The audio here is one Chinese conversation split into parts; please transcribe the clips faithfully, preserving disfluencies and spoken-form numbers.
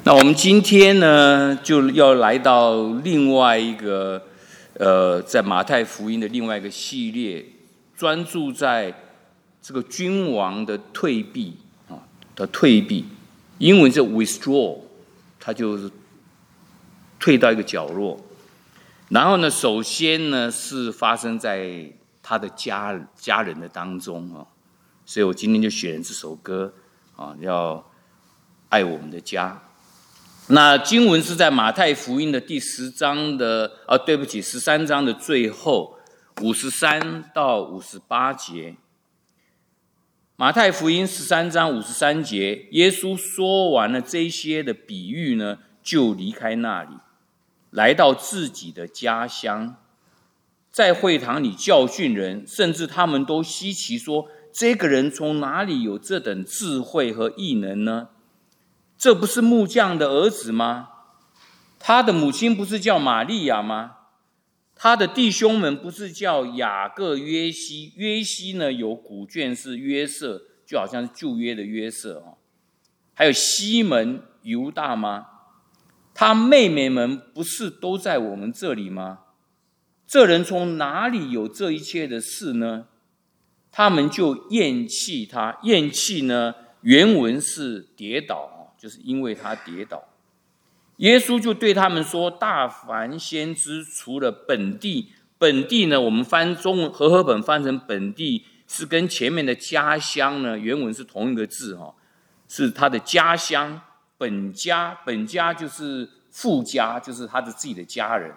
那我们今天呢，就要来到另外一个，呃，在马太福音的另外一个系列，专注在这个君王的退避啊的退避，英文是 withdraw， 他就是退到一个角落。然后呢，首先呢是发生在他的家家人的当中啊，所以我今天就选了这首歌啊，要爱我们的家。那经文是在马太福音的第十章的啊，对不起，十三章的最后五十三到五十八节。马太福音十三章五十三节，耶稣说完了这些的比喻呢，就离开那里，来到自己的家乡，在会堂里教训人，甚至他们都稀奇说：这个人从哪里有这等智慧和异能呢？这不是木匠的儿子吗？他的母亲不是叫玛利亚吗？他的弟兄们不是叫雅各、约西？约西呢，有古卷是约瑟，就好像是旧约的约瑟。还有西门、犹大吗？他妹妹们不是都在我们这里吗？这人从哪里有这一切的事呢？他们就厌弃他。厌弃呢，原文是跌倒，就是因为他跌倒。耶稣就对他们说：大凡先知除了本地，本地呢，我们翻中文和合本翻成本地，是跟前面的家乡呢，原文是同一个字，是他的家乡。本家，本家就是父家，就是他的自己的家人。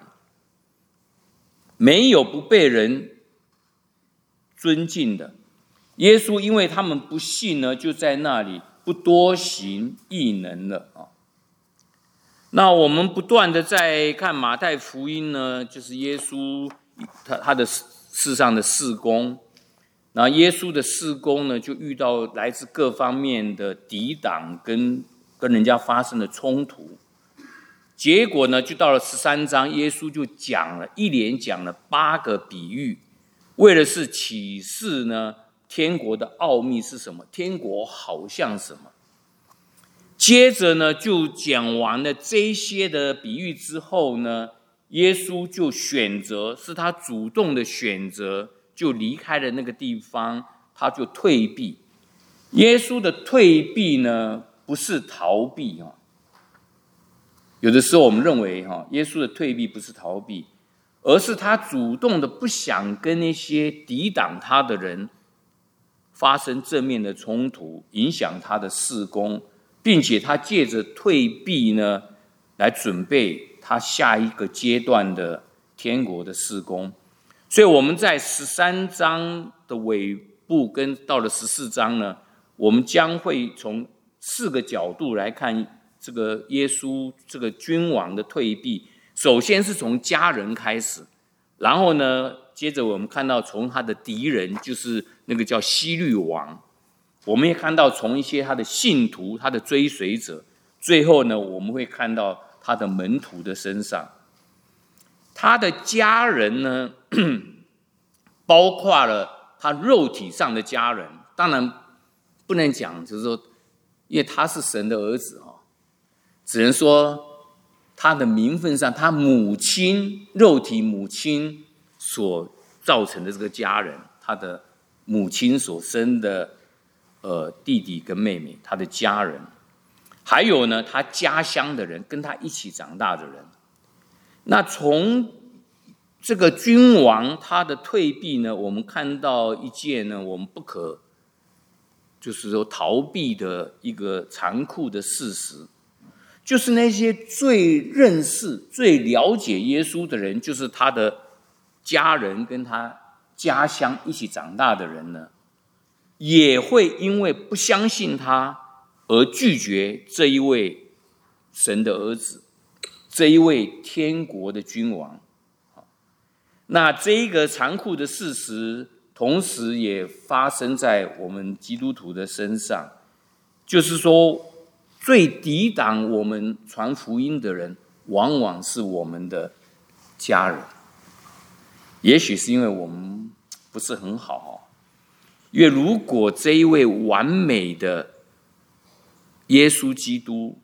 没有不被人尊敬的。耶稣因为他们不信呢，就在那里不多行异能了啊。那我们不断的在看马太福音呢，就是耶稣他他的世上的事工。那耶稣的事工呢，就遇到来自各方面的抵挡跟跟人家发生的冲突。结果呢，就到了十三章，耶稣就讲了一连讲了八个比喻，为的是启示呢天国的奥秘是什么，天国好像什么。接着呢，就讲完了这些的比喻之后呢，耶稣就选择，是他主动的选择，就离开了那个地方，他就退避。耶稣的退避呢，不是逃避。有的时候我们认为耶稣的退避不是逃避，而是他主动的不想跟那些抵挡他的人发生正面的冲突，影响他的事工，并且他借着退避呢，来准备他下一个阶段的天国的事工。所以我们在十三章的尾部跟到了十四章呢，我们将会从四个角度来看这个耶稣这个君王的退避。首先是从家人开始，然后呢，接着我们看到从他的敌人，就是那个叫希律王，我们也看到从一些他的信徒、他的追随者，最后呢，我们会看到他的门徒的身上。他的家人呢，包括了他肉体上的家人，当然不能讲就是说，因为他是神的儿子，只能说他的名分上，他母亲肉体母亲所造成的这个家人，他的母亲所生的呃弟弟跟妹妹，他的家人，还有呢他家乡的人，跟他一起长大的人。那从这个君王他的退避呢，我们看到一件呢我们不可就是说逃避的一个残酷的事实，就是那些最认识、最了解耶稣的人，就是他的家人跟他家乡一起长大的人呢，也会因为不相信他而拒绝这一位神的儿子，这一位天国的君王。那这一个残酷的事实，同时也发生在我们基督徒的身上，就是说，最抵挡我们传福音的人，往往是我们的家人。也许是因为我们不是很好，因为如果这一位完美的耶稣基督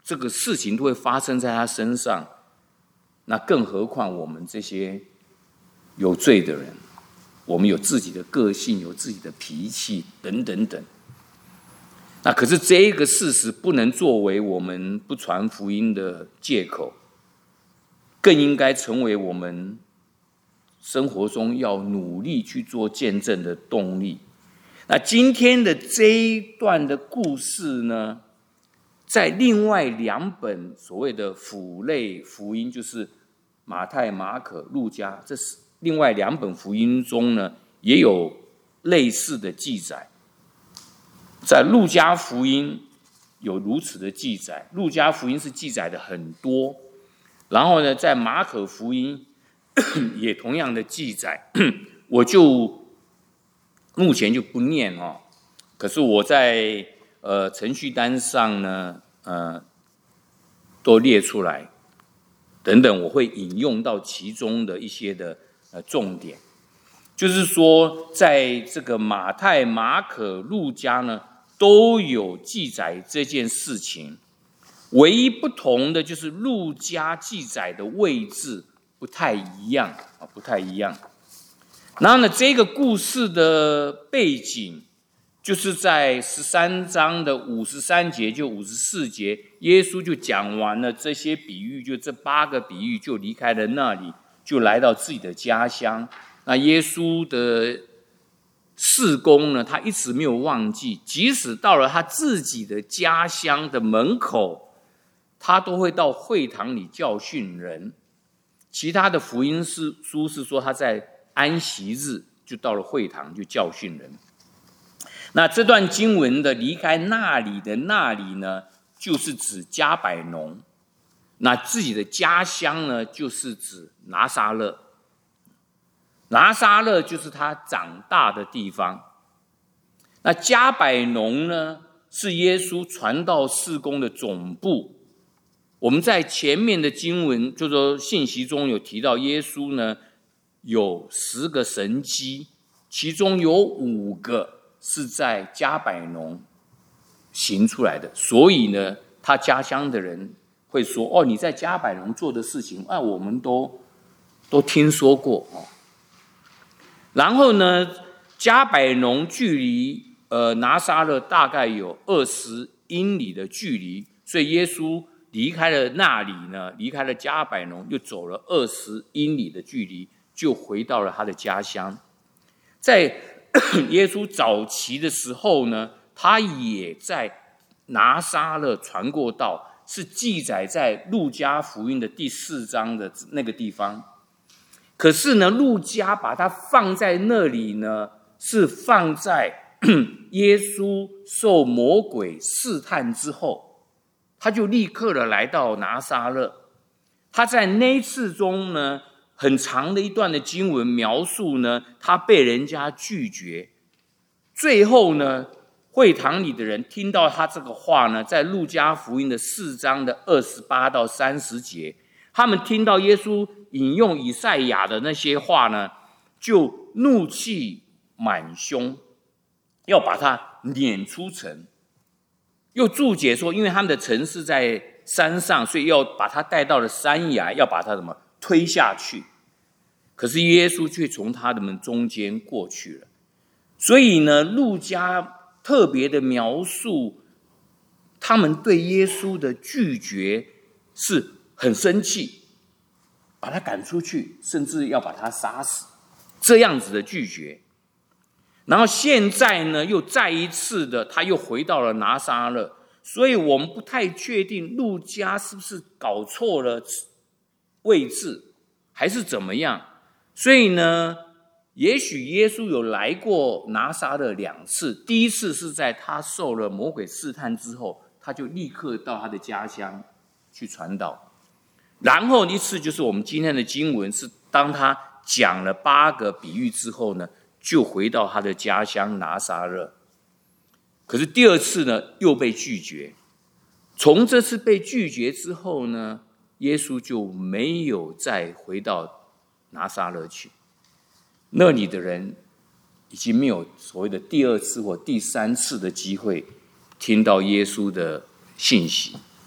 这个事情都会发生在他身上，那更何况我们这些有罪的人，我们有自己的个性，有自己的脾气等等等。那可是这个事实不能作为我们不传福音的借口，更应该成为我们生活中要努力去做见证的动力。那今天的这一段的故事呢，在另外两本所谓的辅类福音，就是马太、马可、路加，这是另外两本福音中呢，也有类似的记载。在路加福音有如此的记载，路加福音是记载的很多，然后呢，在马可福音也同样的记载，我就目前就不念哦。可是我在呃程序单上呢，呃，都列出来，等等，我会引用到其中的一些的呃重点。就是说，在这个马太、马可、路加呢，都有记载这件事情，唯一不同的就是路加记载的位置不太一样啊，不太一样。然后呢，这个故事的背景就是在十三章的五十三节，就五十四节，耶稣就讲完了这些比喻，就这八个比喻，就离开了那里，就来到自己的家乡。那耶稣的事工呢，他一直没有忘记，即使到了他自己的家乡的门口，他都会到会堂里教训人。其他的福音书是说他在安息日就到了会堂就教训人。那这段经文的离开那里的那里呢，就是指加百农。那自己的家乡呢，就是指拿撒勒。拿撒勒就是他长大的地方。那加百农呢，是耶稣传道事工的总部。我们在前面的经文，就是说信息中有提到，耶稣呢有十个神迹，其中有五个是在加百农行出来的。所以呢，他家乡的人会说：“哦，你在加百农做的事情，啊，我们都都听说过哦。”然后呢，加百农距离呃拿撒勒大概有二十英里的距离，所以耶稣离开了那里呢，离开了加百农，又走了二十英里的距离，就回到了他的家乡。在耶稣早期的时候呢，他也在拿撒勒传过道，是记载在路加福音的第四章的那个地方。可是呢，路加把它放在那里呢，是放在耶稣受魔鬼试探之后，他就立刻的来到拿撒勒。他在那次中呢，很长的一段的经文描述呢，他被人家拒绝。最后呢，会堂里的人听到他这个话呢，在路加福音的四章的二十八到三十节，他们听到耶稣引用以赛亚的那些话呢，就怒气满胸，要把他撵出城。又注解说，因为他们的城是在山上，所以要把他带到了山崖，要把他怎么推下去。可是耶稣却从他们中间过去了。所以呢，路加特别的描述他们对耶稣的拒绝是很生气，把他赶出去，甚至要把他杀死，这样子的拒绝。然后现在呢，又再一次的，他又回到了拿撒勒。所以我们不太确定路加是不是搞错了位置，还是怎么样。所以呢，也许耶稣有来过拿撒勒两次，第一次是在他受了魔鬼试探之后，他就立刻到他的家乡去传道。然后一次就是我们今天的经文，是当他讲了八个比喻之后呢，就回到他的家乡拿撒勒。可是第二次呢，又被拒绝。从这次被拒绝之后呢，耶稣就没有再回到拿撒勒去。那里的人已经没有所谓的第二次或第三次的机会听到耶稣的信息。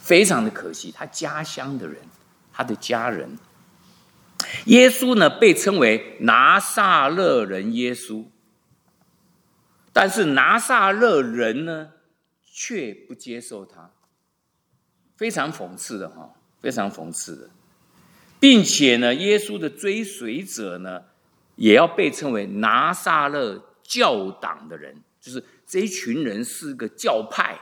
非常的可惜，他家乡的人，他的家人。耶稣呢，被称为拿撒勒人耶稣，但是拿撒勒人呢，却不接受他，非常讽刺的哈，非常讽刺的，并且呢，耶稣的追随者呢，也要被称为拿撒勒教党的人，就是这一群人是个教派，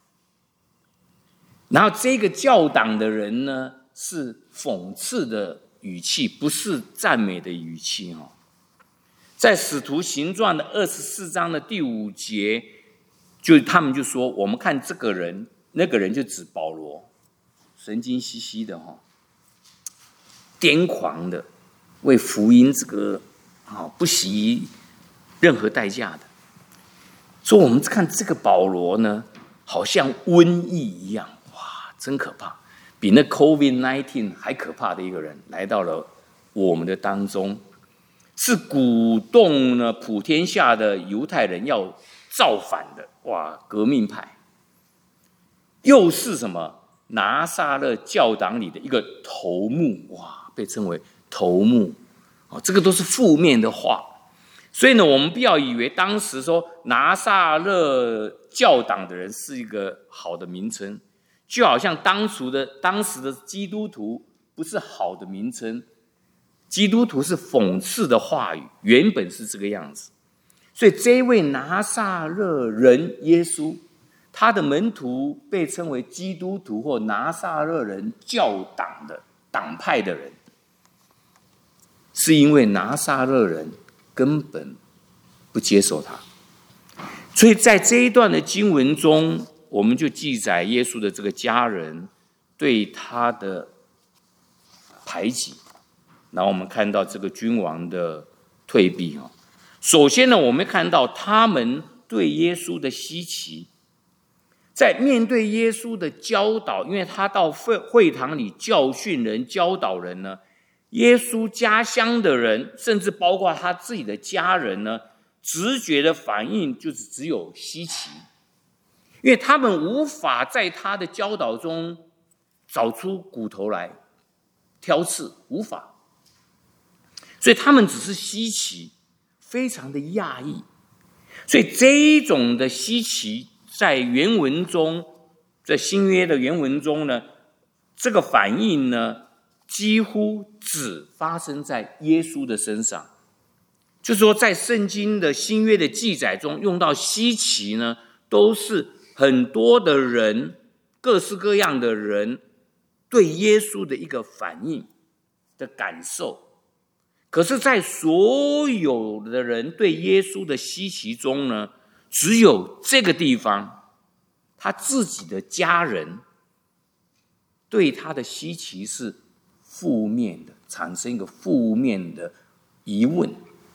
然后这个教党的人呢，是讽刺的语气，不是赞美的语气哦。在使徒行传的二十四章的第五节，就他们就说，我们看这个人，那个人就指保罗，神经兮兮的哈，癫狂的，为福音这个啊不惜任何代价的。所以我们看这个保罗呢，好像瘟疫一样，哇，真可怕，比那 COVID 十九 还可怕的一个人来到了我们的当中。是鼓动呢普天下的犹太人要造反的，哇，革命派，又是什么拿撒勒教党里的一个头目，哇，被称为头目，哦，这个都是负面的话。所以呢，我们不要以为当时说拿撒勒教党的人是一个好的名称，就好像当初的当时的基督徒不是好的名称。基督徒是讽刺的话语，原本是这个样子。所以这位拿撒勒人耶稣，他的门徒被称为基督徒或拿撒勒人教党的党派的人，是因为拿撒勒人根本不接受他。所以在这一段的经文中，我们就记载耶稣的这个家人对他的排挤。然后我们看到这个君王的退避。首先呢，我们看到他们对耶稣的稀奇，在面对耶稣的教导，因为他到会堂里教训人、教导人呢，耶稣家乡的人，甚至包括他自己的家人呢，直觉的反应就是只有稀奇，因为他们无法在他的教导中找出骨头来挑刺，无法。所以他们只是稀奇，非常的讶异。所以这一种的稀奇，在原文中，在新约的原文中呢，这个反应呢，几乎只发生在耶稣的身上。就是说，在圣经的新约的记载中，用到稀奇呢，都是很多的人，各式各样的人对耶稣的一个反应的感受。可是在所有的人对耶稣的稀奇中呢，只有这个地方，他自己的家人对他的稀奇是负面的，产生一个负面的疑问，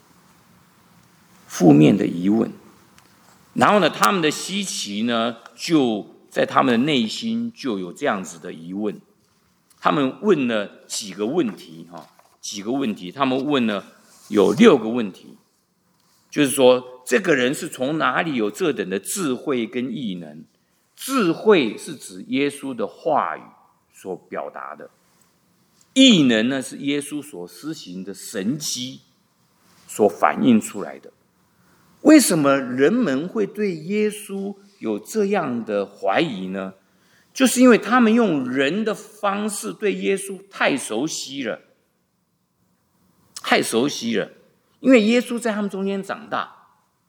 负面的疑问。然后呢，他们的稀奇呢，就在他们的内心就有这样子的疑问。他们问了几个问题哈。几个问题，他们问了有六个问题，就是说这个人是从哪里有这等的智慧跟异能？智慧是指耶稣的话语所表达的，异能呢是耶稣所施行的神迹所反映出来的。为什么人们会对耶稣有这样的怀疑呢？就是因为他们用人的方式对耶稣太熟悉了。太熟悉了，因为耶稣在他们中间长大，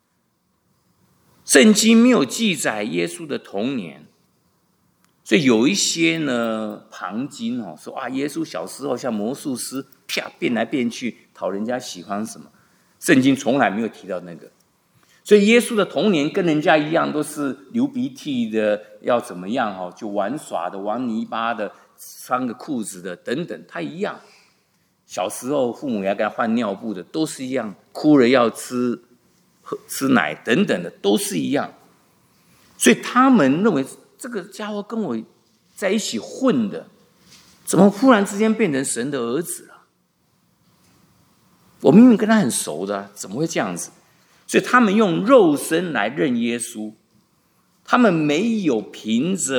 圣经没有记载耶稣的童年，所以有一些呢旁经哦说啊，耶稣小时候像魔术师，啪变来变去，讨人家喜欢什么，圣经从来没有提到那个。所以耶稣的童年跟人家一样，都是流鼻涕的，要怎么样哦，就玩耍的、玩泥巴的、穿个裤子的等等，他一样。小时候父母要给他换尿布的，都是一样，哭了要吃喝吃奶等等的，都是一样。所以他们认为这个家伙跟我在一起混的，怎么忽然之间变成神的儿子了？我明明跟他很熟的，怎么会这样子？所以他们用肉身来认耶稣，他们没有凭着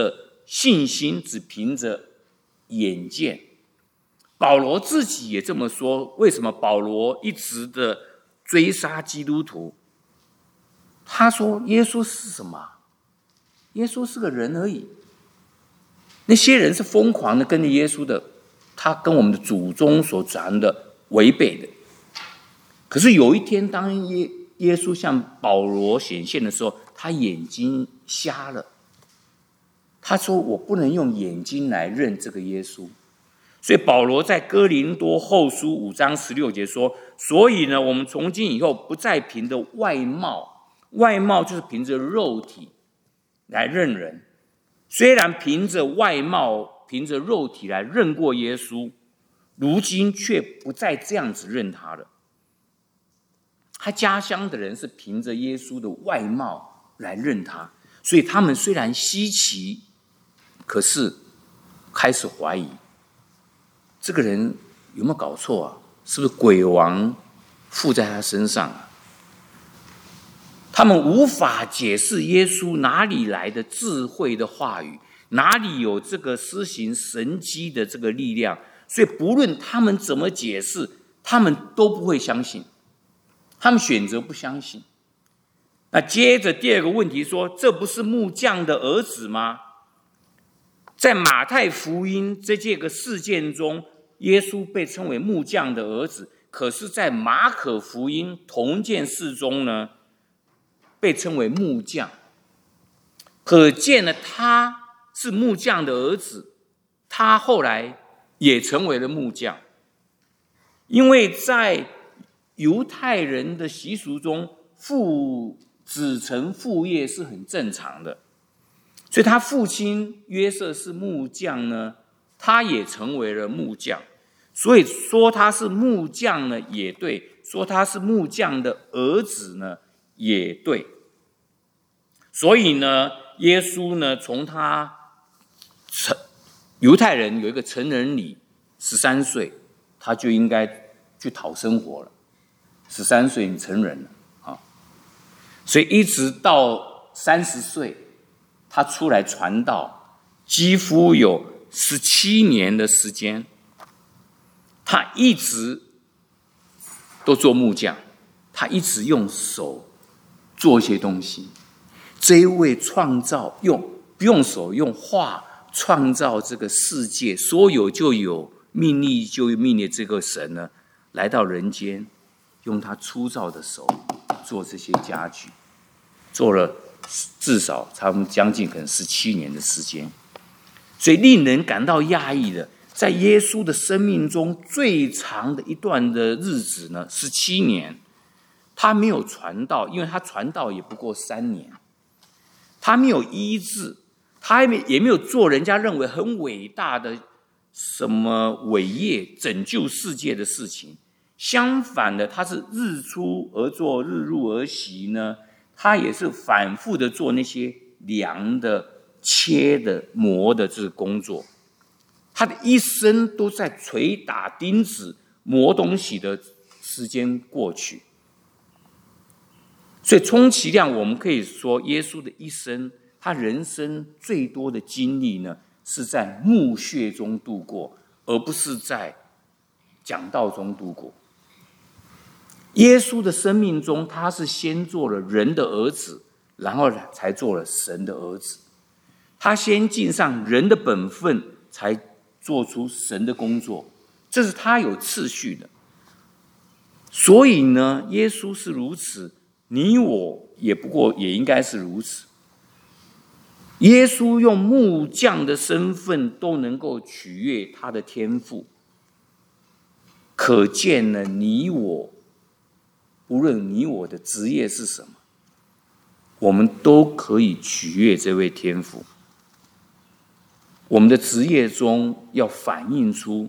信心只凭着眼见。保罗自己也这么说。为什么保罗一直的追杀基督徒？他说耶稣是什么？耶稣是个人而已。那些人是疯狂的跟着耶稣的，他跟我们的祖宗所传的违背的。可是有一天，当耶耶稣向保罗显现的时候，他眼睛瞎了。他说：“我不能用眼睛来认这个耶稣。”所以保罗在哥林多后书五章十六节说：“所以呢，我们从今以后不再凭着外貌，外貌就是凭着肉体来认人。虽然凭着外貌、凭着肉体来认过耶稣，如今却不再这样子认他了。”他家乡的人是凭着耶稣的外貌来认他，所以他们虽然稀奇，可是开始怀疑这个人有没有搞错啊？是不是鬼王附在他身上啊？他们无法解释耶稣哪里来的智慧的话语，哪里有这个施行神迹的这个力量，所以不论他们怎么解释，他们都不会相信。他们选择不相信。那接着第二个问题说，这不是木匠的儿子吗？在马太福音这这个事件中，耶稣被称为木匠的儿子，可是在马可福音同件事中呢，被称为木匠。可见了他是木匠的儿子，他后来也成为了木匠。因为在犹太人的习俗中，父子承父业是很正常的，所以他父亲约瑟是木匠呢，他也成为了木匠。所以说他是木匠呢也对，说他是木匠的儿子呢也对。所以呢，耶稣呢从他犹太人有一个成人礼，十三岁他就应该去讨生活了。十三岁你成人了啊，所以一直到三十岁，他出来传道，几乎有十七年的时间，他一直都做木匠，他一直用手做一些东西。这一位创造用不用手用画创造这个世界，说有就有，命立就命立这个神呢，来到人间。用他粗糙的手做这些家具，做了至少差不多将近可能十七年的时间。所以令人感到讶异的，在耶稣的生命中最长的一段的日子呢，十七年，他没有传道，因为他传道也不过三年，他没有医治，他也没有做人家认为很伟大的什么伟业拯救世界的事情。相反的，他是日出而作，日入而息呢。他也是反复的做那些量的、切的、磨的这个工作。他的一生都在捶打钉子、磨东西的时间过去。所以充其量我们可以说，耶稣的一生，他人生最多的经历呢，是在墓穴中度过，而不是在讲道中度过。耶稣的生命中，他是先做了人的儿子，然后才做了神的儿子。他先尽上人的本分，才做出神的工作，这是他有次序的。所以呢，耶稣是如此，你我也不过也应该是如此。耶稣用木匠的身份都能够取悦他的天父，可见呢，你我无论你我的职业是什么，我们都可以取悦这位天父。我们的职业中要反映出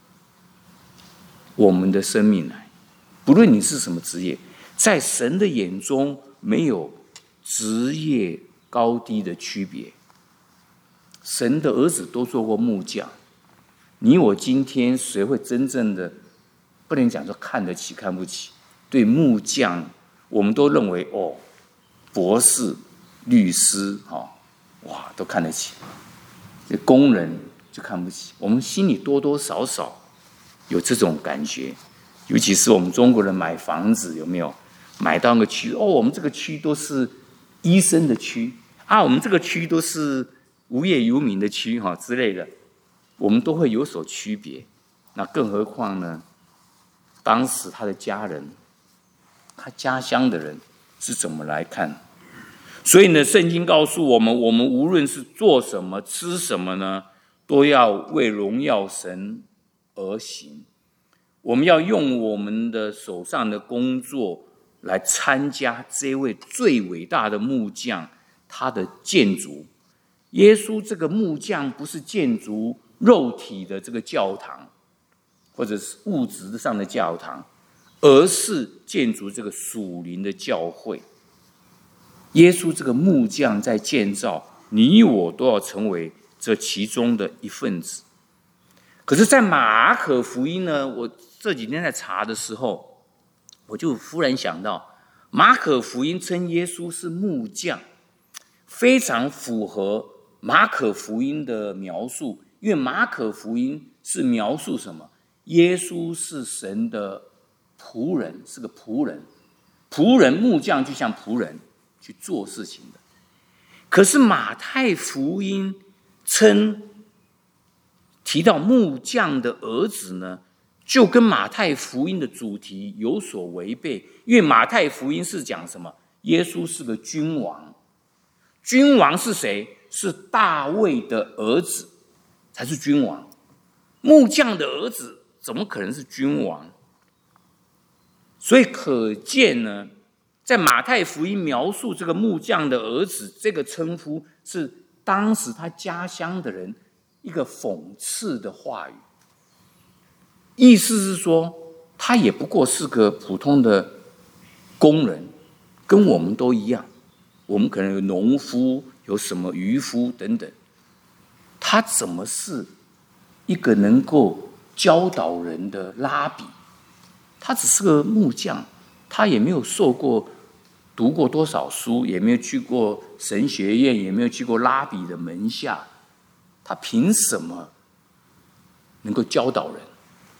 我们的生命来，不论你是什么职业，在神的眼中没有职业高低的区别。神的儿子都做过木匠，你我今天谁会真正的，不能讲说看得起看不起，对木匠我们都认为哦，博士律师、哦、哇都看得起， 这工人就看不起。我们心里多多少少有这种感觉，尤其是我们中国人买房子，有没有买到那个区？哦，我们这个区都是医生的区啊，我们这个区都是无业游民的区哈之类的，我们都会有所区别。那更何况呢？当时他的家人，他家乡的人是怎么来看？所以呢，圣经告诉我们，我们无论是做什么、吃什么呢，都要为荣耀神而行。我们要用我们的手上的工作来参加这位最伟大的木匠他的建筑。耶稣这个木匠不是建筑肉体的这个教堂，或者是物质上的教堂，而是建筑这个属灵的教会。耶稣这个木匠在建造，你我都要成为这其中的一份子。可是在马可福音呢，我这几天在查的时候，我就忽然想到，马可福音称耶稣是木匠，非常符合马可福音的描述，因为马可福音是描述什么？耶稣是神的仆人，是个仆人。仆人木匠就像仆人去做事情的。可是马太福音称提到木匠的儿子呢，就跟马太福音的主题有所违背。因为马太福音是讲什么？耶稣是个君王。君王是谁？是大卫的儿子才是君王。木匠的儿子怎么可能是君王？所以可见呢，在马太福音描述这个木匠的儿子这个称呼，是当时他家乡的人一个讽刺的话语，意思是说他也不过是个普通的工人，跟我们都一样。我们可能有农夫，有什么渔夫等等，他怎么是一个能够教导人的拉比？他只是个木匠，他也没有受过读过多少书，也没有去过神学院，也没有去过拉比的门下，他凭什么能够教导人？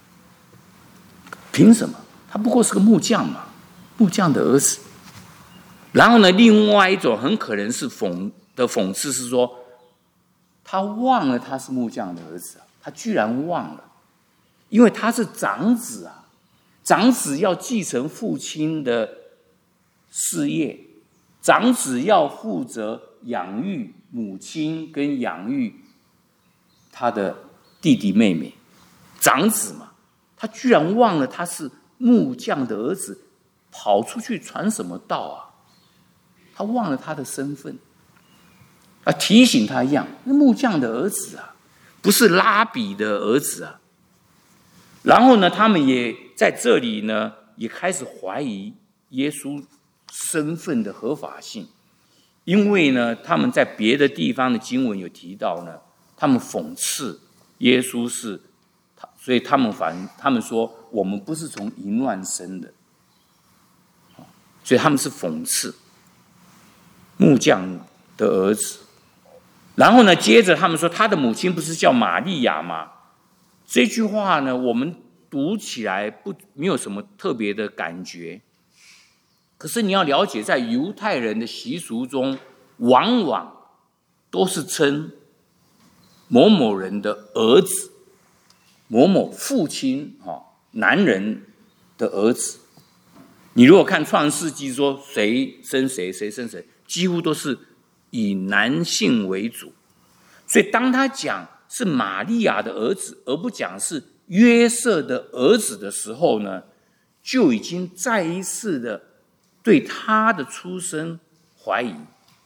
凭什么？他不过是个木匠嘛，木匠的儿子。然后呢，另外一种很可能是讽的讽刺是说，他忘了他是木匠的儿子，他居然忘了，因为他是长子啊，长子要继承父亲的事业，长子要负责养育母亲跟养育他的弟弟妹妹，长子嘛，他居然忘了他是木匠的儿子，跑出去传什么道啊？他忘了他的身份，啊，提醒他一样，那木匠的儿子啊，不是拉比的儿子啊。然后呢，他们也在这里呢，也开始怀疑耶稣身份的合法性，因为呢，他们在别的地方的经文有提到呢，他们讽刺耶稣是，所以他们反他们说我们不是从淫乱生的，所以他们是讽刺木匠的儿子。然后呢，接着他们说他的母亲不是叫玛利亚吗？这句话呢，我们读起来不没有什么特别的感觉。可是你要了解，在犹太人的习俗中，往往都是称某某人的儿子，某某父亲男人的儿子。你如果看创世纪说谁生谁，谁生谁，几乎都是以男性为主。所以当他讲是玛利亚的儿子，而不讲是约瑟的儿子的时候呢，就已经再一次的对他的出生怀疑。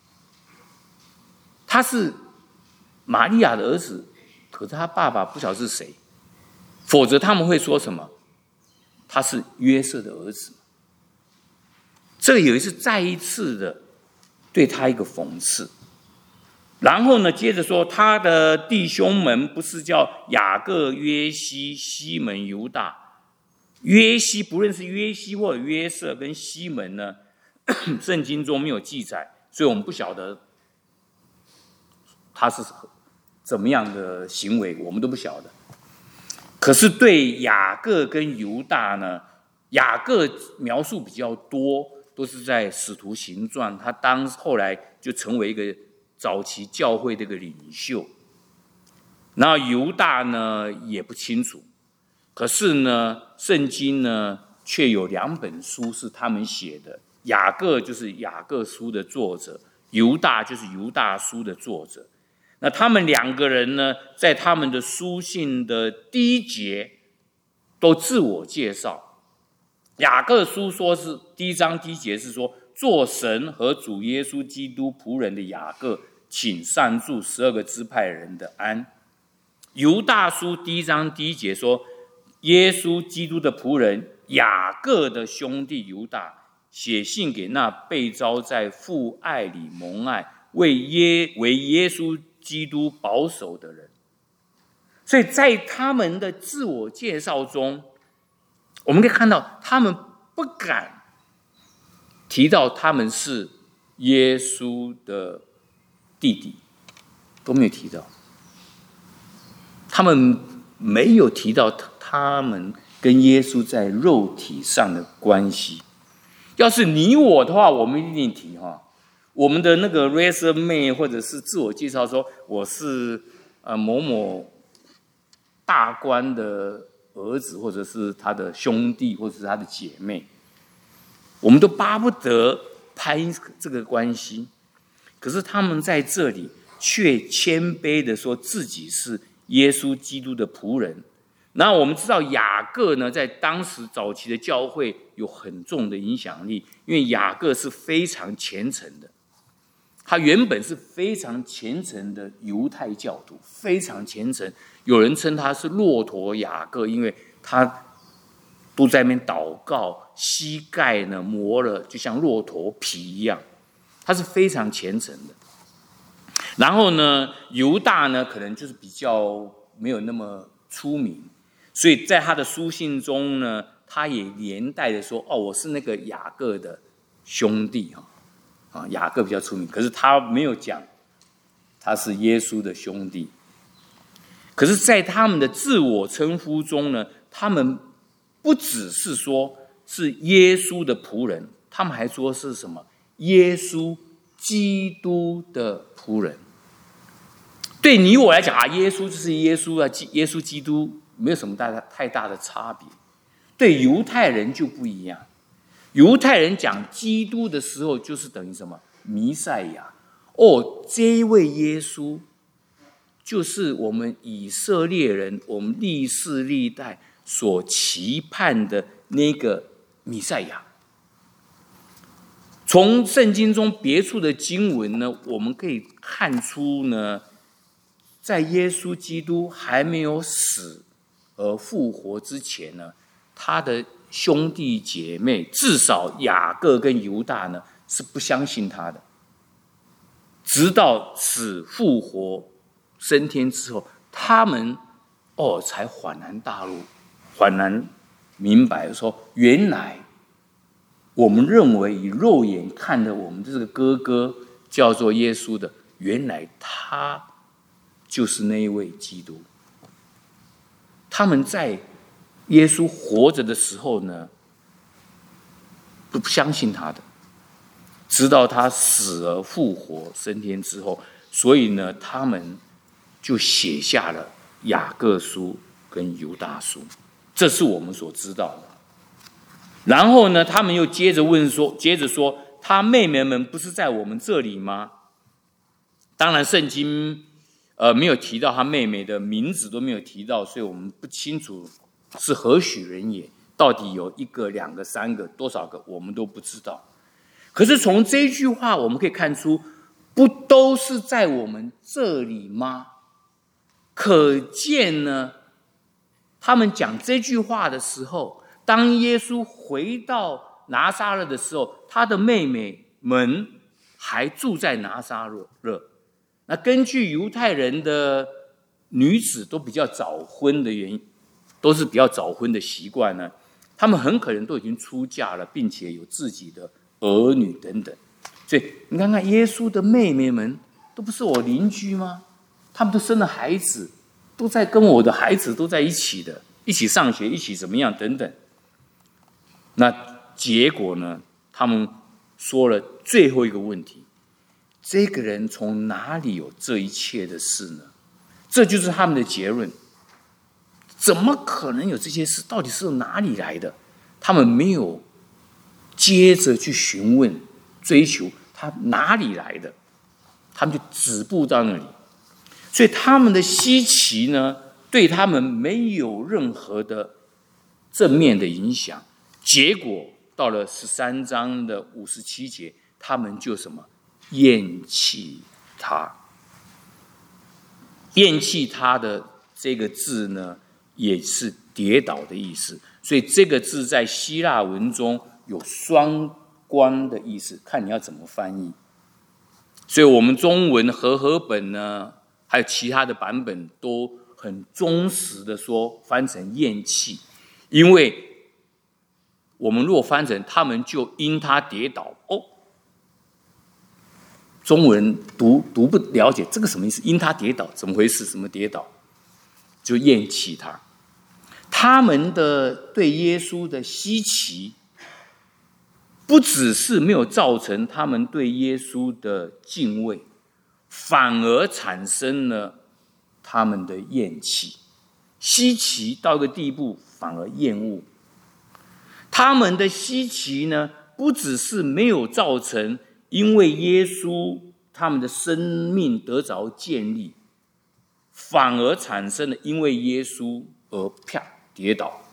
他是玛利亚的儿子，可是他爸爸不晓得是谁，否则他们会说什么？他是约瑟的儿子。这有一次再一次的对他一个讽刺。然后呢，接着说他的弟兄们不是叫雅各、约西、西门、犹大。约西不论是约西或者约瑟跟西门呢，圣经中没有记载，所以我们不晓得他是怎么样的行为，我们都不晓得。可是对雅各跟犹大呢，雅各描述比较多，都是在使徒行传，他当后来就成为一个早期教会的一个领袖。然后犹大呢也不清楚，可是呢，圣经呢却有两本书是他们写的，雅各就是雅各书的作者，犹大就是犹大书的作者。那他们两个人呢，在他们的书信的第一节都自我介绍。雅各书说是第一章第一节是说，做神和主耶稣基督仆人的雅各，请上祝十二个支派人的安。犹大书第一章第一节说，耶稣基督的仆人雅各的兄弟犹大，写信给那被召在父爱里蒙爱，为耶为耶稣基督保守的人。所以在他们的自我介绍中，我们可以看到他们不敢提到他们是耶稣的弟弟，都没有提到。他们没有提到他们跟耶稣在肉体上的关系。要是你我的话，我们一定提哈。我们的那个 resume 或者是自我介绍说我是呃某某大官的儿子，或者是他的兄弟，或者是他的姐妹，我们都巴不得拍这个关系。可是他们在这里却谦卑的说自己是耶稣基督的仆人。那我们知道雅各呢，在当时早期的教会有很重的影响力，因为雅各是非常虔诚的，他原本是非常虔诚的犹太教徒，非常虔诚。有人称他是骆驼雅各，因为他都在那边祷告，膝盖呢磨了就像骆驼皮一样，他是非常虔诚的。然后呢，犹大呢可能就是比较没有那么出名，所以在他的书信中呢，他也连带的说：“哦，我是那个雅各的兄弟哈。”啊，雅各比较出名，可是他没有讲他是耶稣的兄弟。可是，在他们的自我称呼中呢，他们不只是说是耶稣的仆人，他们还说是什么？耶稣基督的仆人。对你我来讲啊，耶稣就是耶稣啊，耶稣基督没有什么大太大的差别。对犹太人就不一样。犹太人讲基督的时候，就是等于什么？弥赛亚。哦，这一位耶稣，就是我们以色列人，我们历世历代所期盼的那个弥赛亚。从圣经中别处的经文呢，我们可以看出呢，在耶稣基督还没有死而复活之前呢，他的兄弟姐妹，至少雅各跟犹大呢，是不相信他的。直到死复活升天之后，他们哦才恍然大悟，恍然明白说，原来我们认为以肉眼看的我们这个哥哥叫做耶稣的，原来他就是那一位基督。他们在耶稣活着的时候呢，不相信他的，直到他死而复活升天之后，所以呢，他们就写下了雅各书跟犹大书，这是我们所知道的。然后呢，他们又接着问说，接着说，他妹妹们不是在我们这里吗？当然，圣经呃没有提到他妹妹的名字，都没有提到，所以我们不清楚是何许人也，到底有一个、两个、三个、多少个，我们都不知道。可是从这句话我们可以看出，不都是在我们这里吗？可见呢，他们讲这句话的时候，当耶稣回到拿撒勒的时候，他的妹妹们还住在拿撒勒。那根据犹太人的女子都比较早婚的原因，都是比较早婚的习惯呢，他们很可能都已经出嫁了，并且有自己的儿女等等。所以你看看耶稣的妹妹们都不是我邻居吗？ 他们都生了孩子，都在跟我的孩子都在一起的，一起上学，一起怎么样等等。那结果呢？他们说了最后一个问题：这个人从哪里有这一切的事呢？这就是他们的结论。怎么可能有这些事？到底是哪里来的？他们没有接着去询问、追求他哪里来的，他们就止步到那里。所以他们的稀奇呢，对他们没有任何的正面的影响。结果到了十三章的五十七节，他们就什么？厌弃他。厌弃他的这个字呢，也是跌倒的意思。所以这个字在希腊文中有双关的意思，看你要怎么翻译。所以我们中文和合本呢，还有其他的版本都很忠实的说翻成厌弃，因为我们若翻成他们就因他跌倒，哦，中文人读读不了解这个什么意思？因他跌倒怎么回事？怎么跌倒？就厌弃他。他们的对耶稣的稀奇，不只是没有造成他们对耶稣的敬畏，反而产生了他们的厌弃。稀奇到一个地步，反而厌恶。他们的稀奇呢，不只是没有造成因为耶稣他们的生命得着建立，反而产生了因为耶稣而啪跌倒。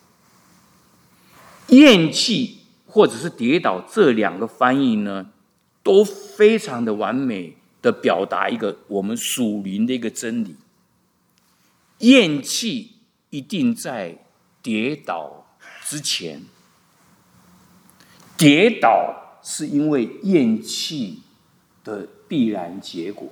厌弃或者是跌倒这两个翻译呢，都非常的完美的表达一个我们属灵的一个真理。厌弃一定在跌倒之前，跌倒是因为厌弃的必然结果。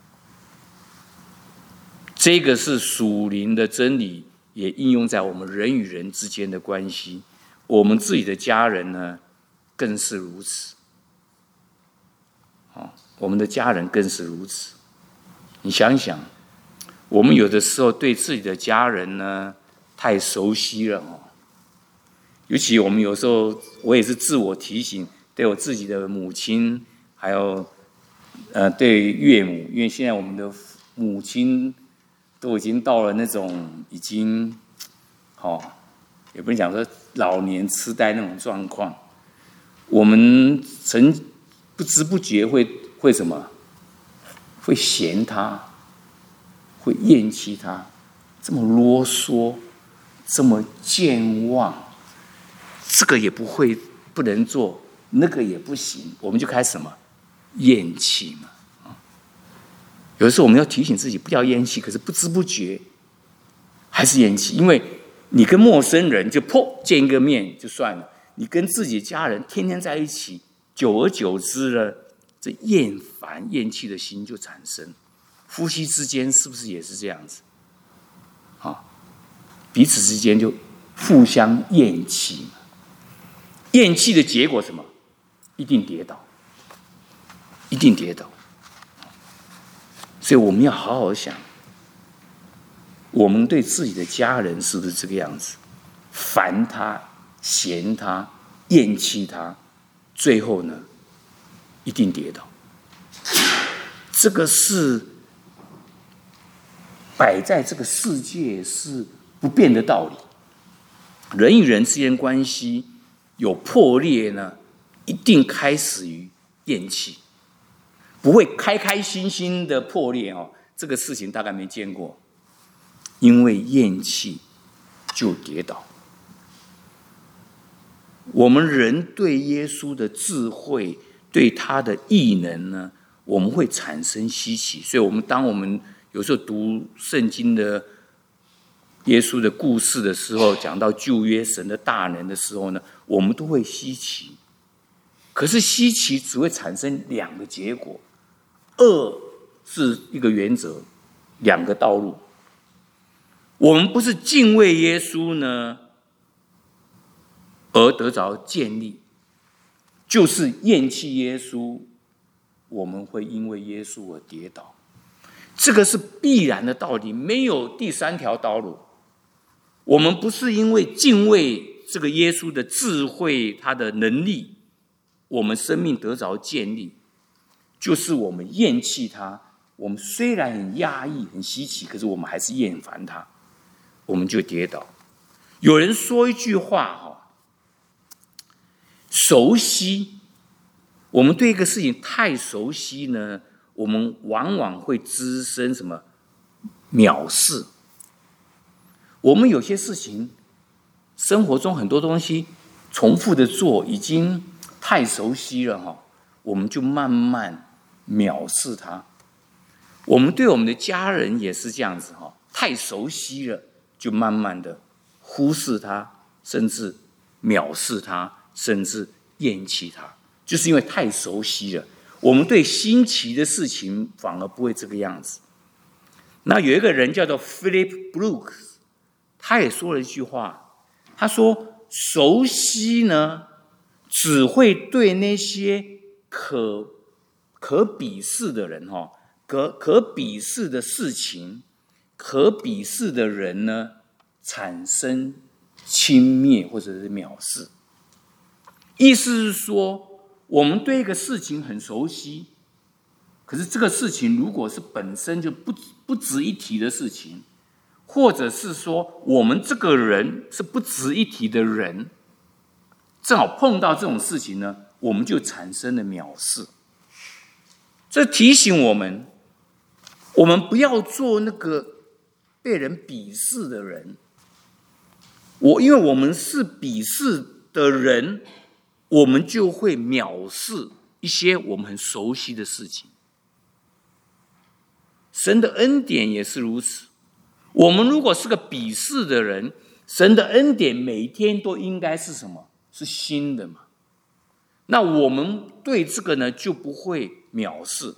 这个是属灵的真理，也应用在我们人与人之间的关系。我们自己的家人呢，更是如此。我们的家人更是如此。你想想，我们有的时候对自己的家人呢，太熟悉了哦。尤其我们有时候，我也是自我提醒，对我自己的母亲，还有呃对岳母，因为现在我们的母亲都已经到了那种已经，哦，也不能讲说老年痴呆那种状况，我们曾不知不觉会会什么，会嫌他，会厌弃他，这么啰嗦，这么健忘。这个也不会，不能做，那个也不行，我们就开始什么厌弃嘛。有的时候我们要提醒自己不要厌弃，可是不知不觉还是厌弃，因为你跟陌生人就砰见一个面就算了，你跟自己的家人天天在一起，久而久之了，这厌烦厌弃的心就产生。夫妻之间是不是也是这样子？啊，彼此之间就互相厌弃嘛。厌弃的结果什么？一定跌倒，一定跌倒。所以我们要好好想，我们对自己的家人是不是这个样子？烦他、嫌他、厌弃他，最后呢，一定跌倒。这个是摆在这个世界是不变的道理。人与人之间关系有破裂呢，一定开始于厌弃，不会开开心心的破裂哦。这个事情大概没见过，因为厌弃就跌倒。我们人对耶稣的智慧，对他的异能呢，我们会产生稀奇。所以，我们当我们有时候读圣经的耶稣的故事的时候，讲到旧约神的大能的时候呢，我们都会稀奇。可是稀奇只会产生两个结果，二是一个原则，两个道路。我们不是敬畏耶稣呢，而得着建立，就是厌弃耶稣，我们会因为耶稣而跌倒。 这个是必然的道理，没有第三条道路。我们不是因为敬畏这个耶稣的智慧，他的能力，我们生命得着建立，就是我们厌弃他。我们虽然很压抑、很稀奇，可是我们还是厌烦他，我们就跌倒。有人说一句话哈，熟悉，我们对一个事情太熟悉呢，我们往往会滋生什么藐视。我们有些事情，生活中很多东西重复的做，已经太熟悉了哈，我们就慢慢藐视它。我们对我们的家人也是这样子哈，太熟悉了，就慢慢的忽视他，甚至藐视他，甚至厌弃他，就是因为太熟悉了。我们对新奇的事情反而不会这个样子。那有一个人叫做 Philip Brooks， 他也说了一句话，他说：熟悉呢，只会对那些可可鄙视的人哈，可可鄙视的事情，可鄙视的人呢，产生轻蔑或者是藐视。意思是说，我们对一个事情很熟悉，可是这个事情如果是本身就不不值一提的事情，或者是说我们这个人是不值一提的人，正好碰到这种事情呢，我们就产生了藐视。这提醒我们，我们不要做那个被人鄙视的人。我因为我们是鄙视的人，我们就会藐视一些我们很熟悉的事情。神的恩典也是如此。我们如果是个鄙视的人，神的恩典每天都应该是什么？是新的嘛？那我们对这个呢，就不会藐视。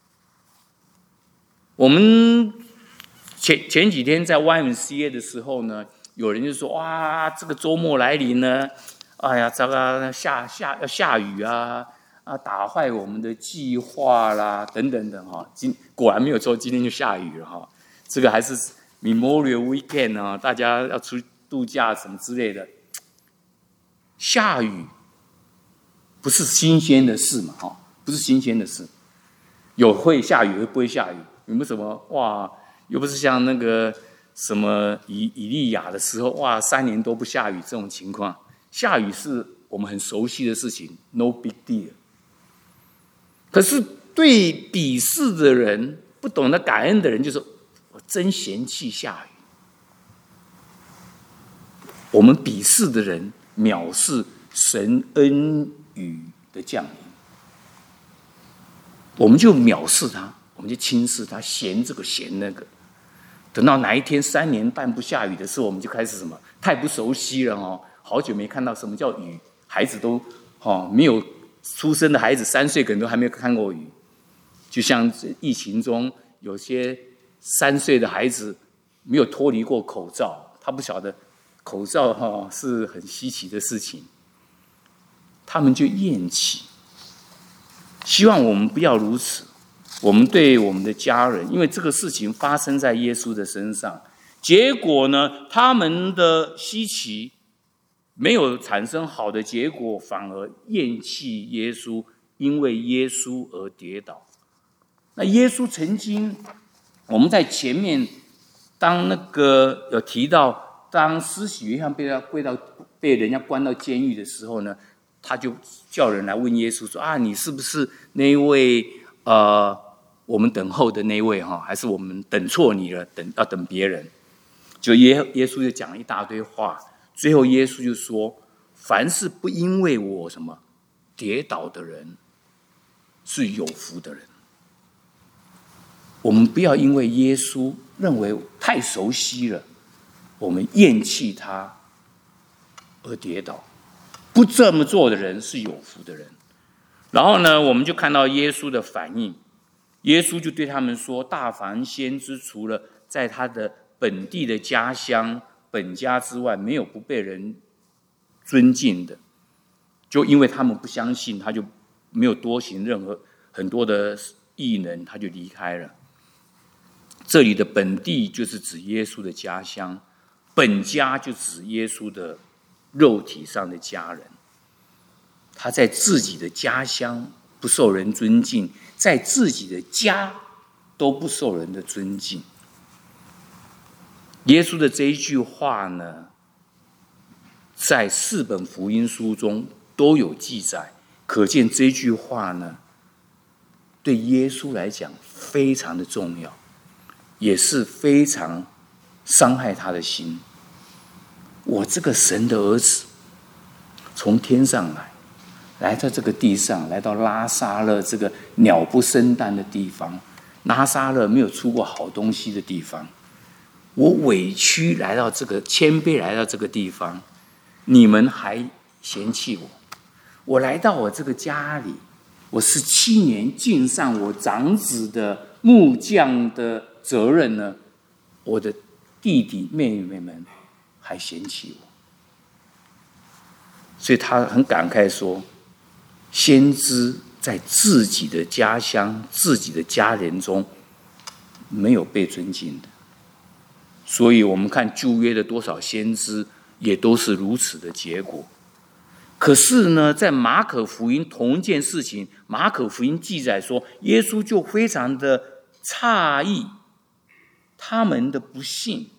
我们前前几天在 Y M C A 的时候呢，有人就说：哇，这个周末来临呢，哎呀，这个下下要下雨啊，啊，打坏我们的计划啦，等等等哈。今果然没有错，今天就下雨了哈。这个还是 Memorial Weekend 啊，大家要出度假什么之类的。下雨不是新鲜的事嘛，哈，不是新鲜的事。有会下雨，会不会下雨？有没有什么哇？又不是像那个什么以以利亚的时候，哇，三年都不下雨这种情况。下雨是我们很熟悉的事情 ，no big deal。可是对鄙视的人、不懂得感恩的人，就是我真嫌弃下雨。我们鄙视的人，藐视神恩雨的降临，我们就藐视他，我们就轻视他，嫌这个嫌那个。等到哪一天三年半不下雨的时候，我们就开始什么？太不熟悉了哦，好久没看到什么叫雨，孩子都哦没有出生的孩子三岁可能都还没有看过雨，就像疫情中有些三岁的孩子没有脱离过口罩，他不晓得口罩哈、哦、是很稀奇的事情，他们就厌弃。希望我们不要如此。我们对我们的家人，因为这个事情发生在耶稣的身上，结果呢，他们的稀奇没有产生好的结果，反而厌弃耶稣，因为耶稣而跌倒。那耶稣曾经，我们在前面当那个有提到，当施洗约翰被他被到被人家关到监狱的时候呢，他就叫人来问耶稣说：啊，你是不是那一位呃？我们等候的那位哈，还是我们等错你了？等要等别人，就耶耶稣就讲了一大堆话，最后耶稣就说：凡是不因为我什么跌倒的人，是有福的人。我们不要因为耶稣认为太熟悉了，我们厌弃他而跌倒。不这么做的人是有福的人。然后呢，我们就看到耶稣的反应。耶稣就对他们说：大凡先知除了在他的本地的家乡本家之外，没有不被人尊敬的。就因为他们不相信，他就没有多行任何很多的异能，他就离开了。 这里的本地就是指耶稣的家乡，本家就指耶稣的肉体上的家人。他在自己的家乡不受人尊敬，在自己的家都不受人的尊敬。耶稣的这一句话呢，在四本福音书中都有记载，可见这句话呢，对耶稣来讲非常的重要，也是非常伤害他的心。我这个神的儿子从天上来，来到这个地上，来到拉撒勒这个鸟不生蛋的地方，拉撒勒没有出过好东西的地方，我委屈来到这个，谦卑来到这个地方，你们还嫌弃我。我来到我这个家里，我十七年尽上我长子的木匠的责任呢，我的弟弟妹妹们还嫌弃我。所以他很感慨说，先知在自己的家乡、自己的家人中没有被尊敬的。所以我们看旧约的多少先知，也都是如此的结果。可是呢，在马可福音同一件事情，马可福音记载说，耶稣就非常的诧异他们的不信。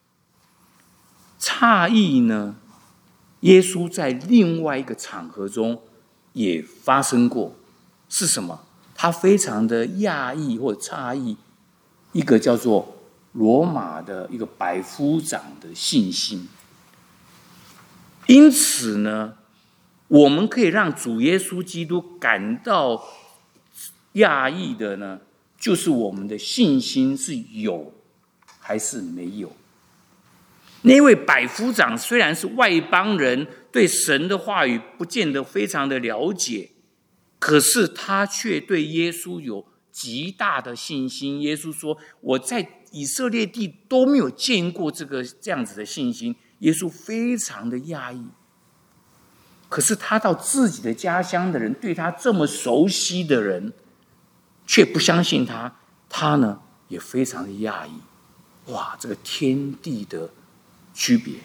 诧异呢，耶稣在另外一个场合中也发生过，是什么？他非常的讶异或诧异一个叫做罗马的一个百夫长的信心。因此呢，我们可以让主耶稣基督感到讶异的呢，就是我们的信心是有还是没有。那位百夫长虽然是外邦人，对神的话语不见得非常的了解，可是他却对耶稣有极大的信心。耶稣说，我在以色列地都没有见过这个这样子的信心。耶稣非常的讶异，可是他到自己的家乡的人，对他这么熟悉的人却不相信他，他呢也非常的讶异。哇，这个天地的区别。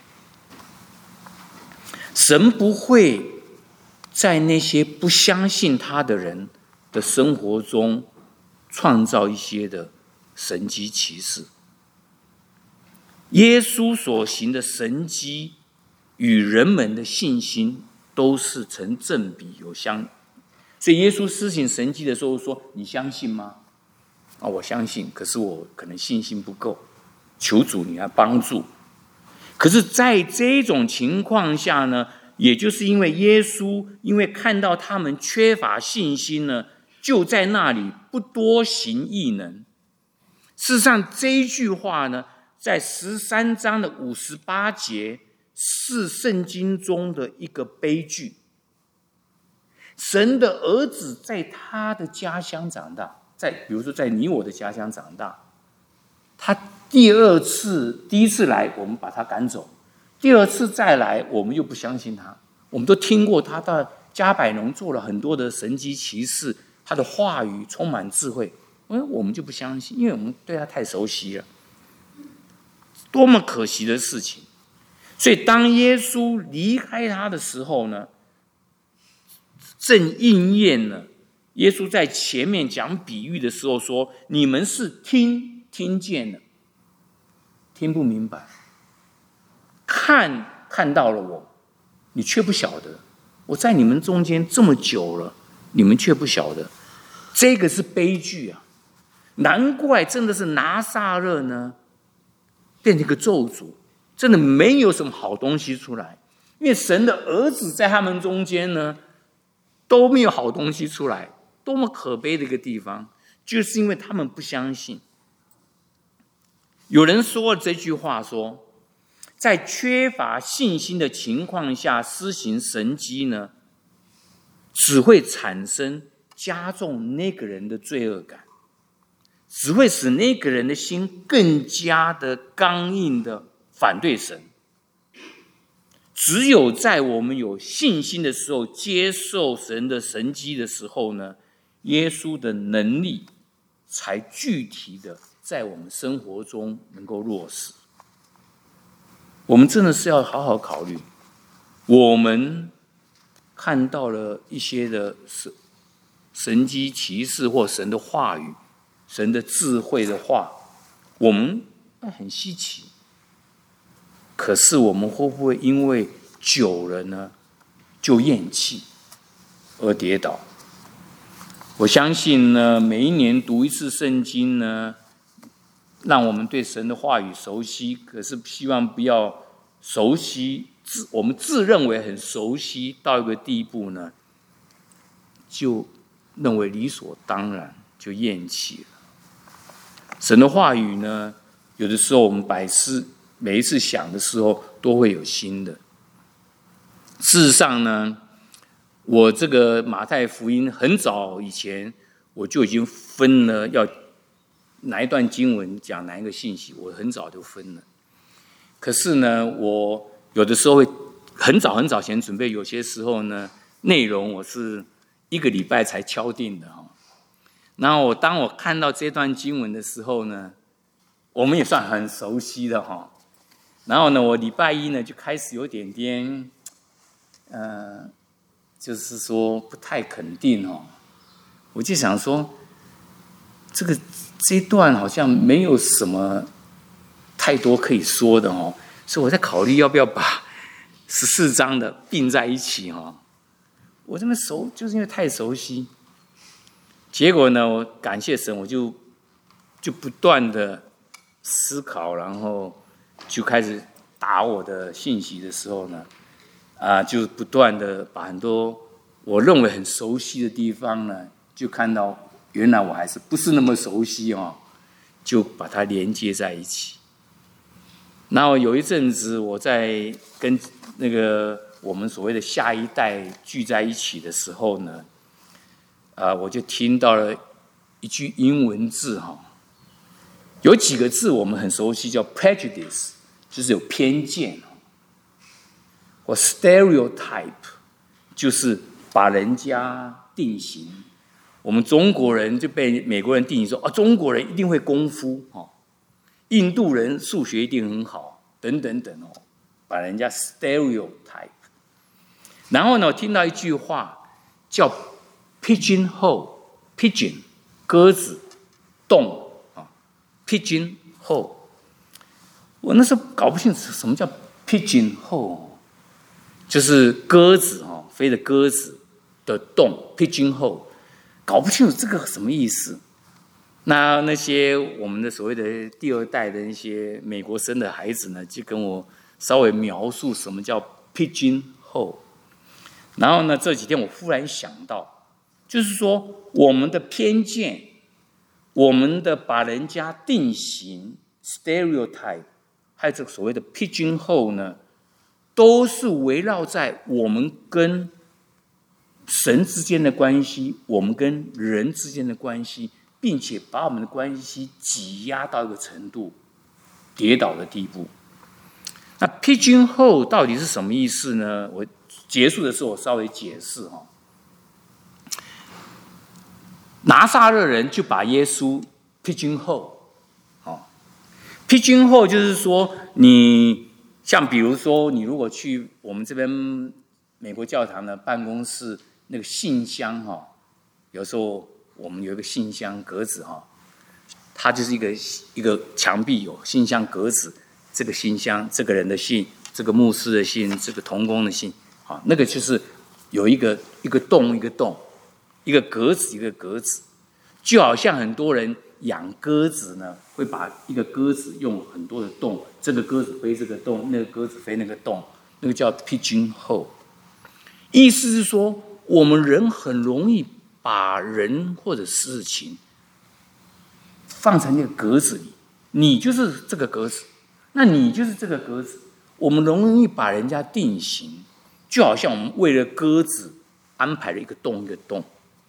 神不会在那些不相信他的人的生活中创造一些的神迹奇事。耶稣所行的神迹与人们的信心都是成正比，有相。所以耶稣施行神迹的时候说，你相信吗？啊，我相信，可是我可能信心不够，求主你来帮助。可是在这种情况下呢，也就是因为耶稣因为看到他们缺乏信心呢，就在那里不多行异能。事实上这一句话呢，在十三章的五十八节是圣经中的一个悲剧。神的儿子在他的家乡长大，在比如说在你我的家乡长大，他第二次第一次来我们把他赶走，第二次再来我们又不相信他。我们都听过他到加百农做了很多的神迹奇事，他的话语充满智慧，我们就不相信，因为我们对他太熟悉了。多么可惜的事情。所以当耶稣离开他的时候呢，正应验了耶稣在前面讲比喻的时候说，你们是听听见了，听不明白，看看到了我，你却不晓得。我在你们中间这么久了，你们却不晓得。这个是悲剧啊！难怪真的是拿撒勒呢变成一个咒诅，真的没有什么好东西出来。因为神的儿子在他们中间呢都没有好东西出来，多么可悲的一个地方，就是因为他们不相信。有人说了这句话说，在缺乏信心的情况下施行神迹呢，只会产生加重那个人的罪恶感，只会使那个人的心更加的刚硬的反对神。只有在我们有信心的时候，接受神的神迹的时候呢，耶稣的能力才具体的在我们生活中能够落实。我们真的是要好好考虑，我们看到了一些的神神迹奇事或神的话语、神的智慧的话，我们很稀奇。可是我们会不会因为久了呢，就厌弃而跌倒？我相信呢，每一年读一次圣经呢，让我们对神的话语熟悉。可是希望不要熟悉，自我们自认为很熟悉到一个地步呢，就认为理所当然，就厌弃了。神的话语呢，有的时候我们百思每一次想的时候，都会有新的。事实上呢，我这个马太福音很早以前我就已经分了要哪一段经文讲哪一个信息，我很早就分了。可是呢，我有的时候会很早很早前准备，有些时候呢，内容我是一个礼拜才敲定的哈。然后我当我看到这段经文的时候呢，我们也算很熟悉的哈。然后呢，我礼拜一呢就开始有点点，呃，就是说不太肯定哦。我就想说，这个这一段好像没有什么太多可以说的哦，所以我在考虑要不要把十四章的并在一起哈。我这么熟，就是因为太熟悉。结果呢，我感谢神，我就就不断的思考，然后就开始打我的信息的时候呢，啊，就不断的把很多我认为很熟悉的地方呢，就看到原来我还是不是那么熟悉哦，就把它连接在一起。然后有一阵子我在跟那个我们所谓的下一代聚在一起的时候呢，啊，我就听到了一句英文字哈，有几个字我们很熟悉，叫 prejudice， 就是有偏见，或 stereotype， 就是把人家定型。我们中国人就被美国人定型说，啊，中国人一定会功夫哦，印度人数学一定很好，等等等哦，把人家 stereotype。然后呢，我听到一句话叫 pigeonhole， pigeon 鸽子洞啊 ，pigeonhole。我那时候搞不清楚什么叫 pigeonhole， 就是鸽子哦，飞的鸽子的洞 pigeonhole， 搞不清楚这个什么意思。那那些我们的所谓的第二代的那些美国生的孩子呢，就跟我稍微描述什么叫 pigeonhole。然后呢，这几天我忽然想到，就是说我们的偏见，我们的把人家定型 stereotype， 还有这个所谓的 pigeonhole 呢，都是围绕在我们跟神之间的关系，我们跟人之间的关系，并且把我们的关系挤压到一个程度，跌倒的地步。那 pigeonhole 到底是什么意思呢？我结束的时候我稍微解释哈。拿撒勒人就把耶稣 pigeonhole， 哦 ，pigeonhole 就是说，你像比如说，你如果去我们这边美国教堂的办公室那个信箱哈，有时候我们有一个信箱格子哈，它就是一个一个墙壁有信箱格子，这个信箱这个人的信，这个牧师的信，这个同工的信，啊，那个就是有一个一个洞一个洞，一个格子一个格子，就好像很多人养鸽子呢，会把一个鸽子用很多的洞，这个鸽子飞这个洞，那个鸽子飞那个洞，那个叫 pigeonhole。意思是说，我们人很容易把人或者事情放在那个格子里，你就是这个格子，那你就是这个格子，我们容易把人家定型，就好像我们为了鸽子安排了一个洞一个洞。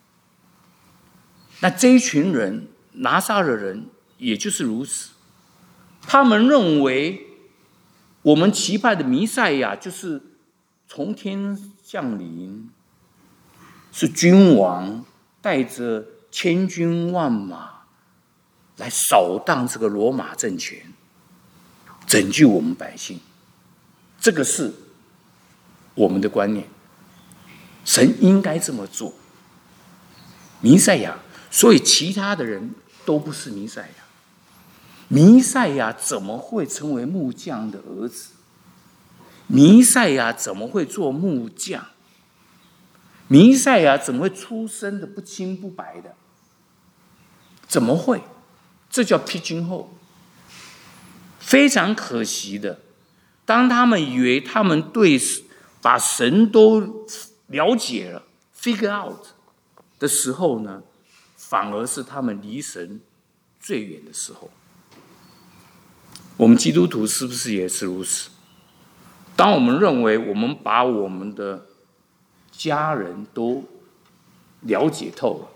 那这一群人，拿撒勒人也就是如此，他们认为我们期盼的弥赛亚就是从天降临，是君王，带着千军万马， 来扫荡这个罗马政权，拯救我们百姓。这个是我们的观念，神应该这么做。弥赛亚，所以其他的人都不是弥赛亚。弥赛亚怎么会成为木匠的儿子？弥赛亚怎么会做木匠？弥赛亚怎么会出生的不清不白的？怎么会？这叫 pigeonhole。非常可惜的，当他们以为他们对把神都了解了 figure out 的时候呢，反而是他们离神最远的时候。我们基督徒是不是也是如此？当我们认为我们把我们的家人都了解透了，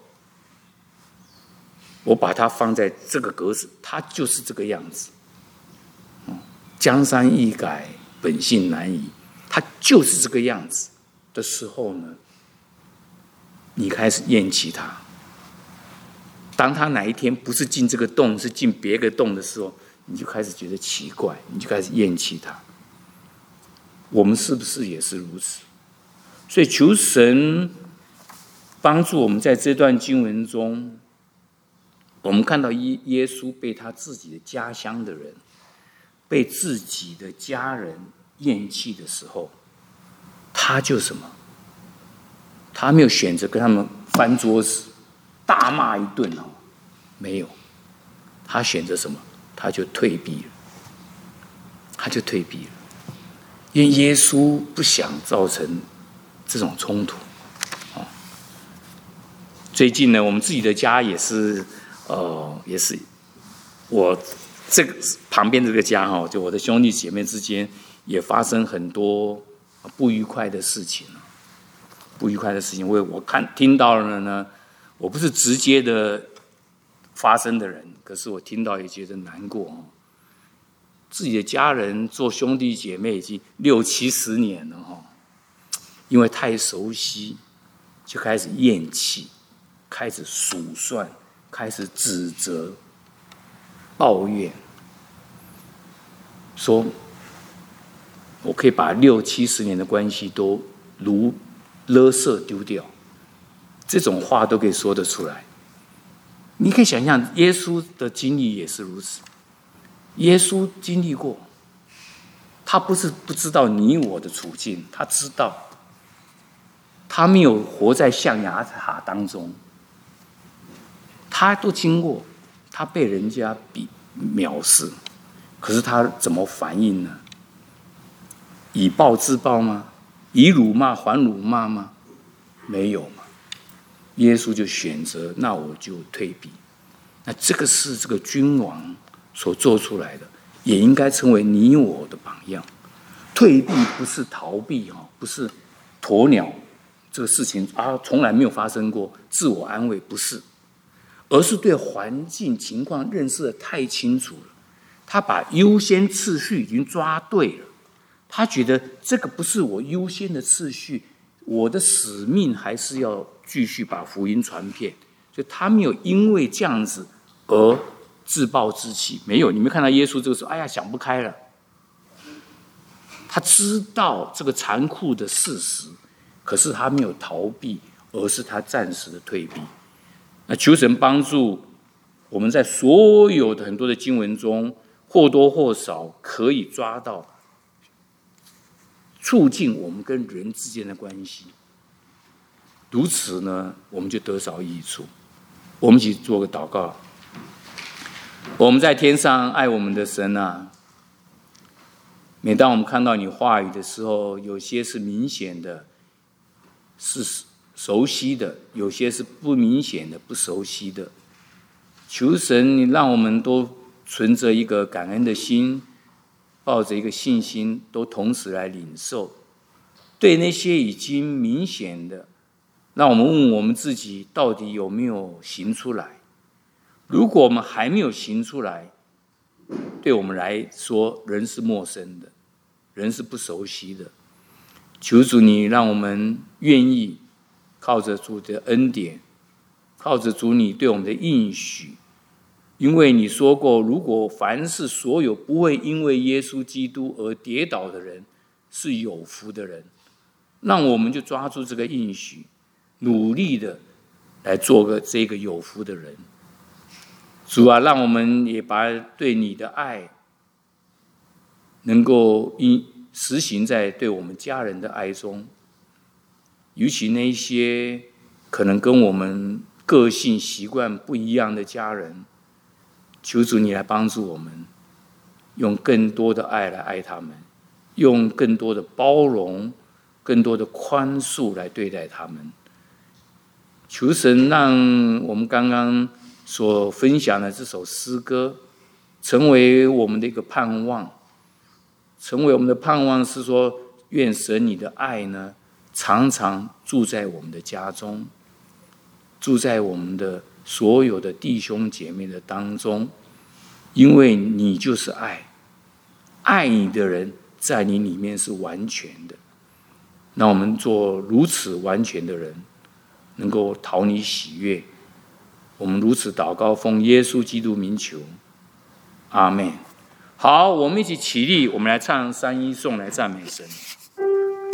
我把它放在这个格子，它就是这个样子。江山易改，本性难移，它就是这个样子的时候呢，你开始厌弃它。当他哪一天不是进这个洞，是进别个洞的时候，你就开始觉得奇怪，你就开始厌弃他。我们是不是也是如此？所以求神帮助我们，在这段经文中，我们看到耶稣被他自己的家乡的人，被自己的家人厌弃的时候，他就什么？他没有选择跟他们翻桌子大骂一顿哦，没有，他选择什么？他就退避了，他就退避了，因为耶稣不想造成这种冲突。哦、最近呢，我们自己的家也是，呃，也是我这个旁边这个家哈，就我的兄弟姐妹之间也发生很多不愉快的事情不愉快的事情，我我看听到了呢，我不是直接的发生的人，可是我听到也觉得难过。自己的家人做兄弟姐妹已经六七十年了哈，因为太熟悉，就开始厌弃，开始数算，开始指责、抱怨，说我可以把六七十年的关系都如垃圾丢掉，这种话都可以说得出来。你可以想象，耶稣的经历也是如此。耶稣经历过，他不是不知道你我的处境，他知道，他没有活在象牙塔当中，他都经过，他被人家比藐视，可是他怎么反应呢？以暴制暴吗？以辱骂还辱骂吗？没有嘛。耶稣就选择，那我就退避。那这个是这个君王所做出来的，也应该成为你我的榜样。退避不是逃避，不是鸵鸟这个事情啊，从来没有发生过，自我安慰不是，而是对环境情况认识的太清楚了。他把优先次序已经抓对了，他觉得这个不是我优先的次序，我的使命还是要继续把福音传遍，所以他没有因为这样子而自暴自弃，没有。你没看到耶稣这个时候，哎呀，想不开了。他知道这个残酷的事实，可是他没有逃避，而是他暂时的退避。那求神帮助我们在所有的很多的经文中，或多或少可以抓到促进我们跟人之间的关系。如此呢，我们就得着益处。我们一起做个祷告。我们在天上爱我们的神啊，每当我们看到你话语的时候，有些是明显的，是熟悉的，有些是不明显的，不熟悉的。求神，你让我们都存着一个感恩的心，抱着一个信心，都同时来领受。对那些已经明显的，让我们问我们自己，到底有没有行出来？如果我们还没有行出来，对我们来说，人是陌生的，人是不熟悉的。求主你让我们愿意靠着主的恩典，靠着主你对我们的应许， 因为你说过，如果凡是所有不会因为耶稣基督而跌倒的人，是有福的人。那我们就抓住这个应许，努力的来做个这个有福的人。主啊，让我们也把对你的爱能够实行在对我们家人的爱中，尤其那些可能跟我们个性习惯不一样的家人，求主你来帮助我们，用更多的爱来爱他们，用更多的包容、更多的宽恕来对待他们。求神让我们刚刚所分享的这首诗歌成为我们的一个盼望，成为我们的盼望是说，愿神你的爱呢，常常住在我们的家中，住在我们的所有的弟兄姐妹的当中，因为你就是爱，爱你的人在你里面是完全的。那我们做如此完全的人，能够讨你喜悦。我们如此祷告，奉耶稣基督名求，阿们。好，我们一起起立，我们来唱三一颂来赞美神。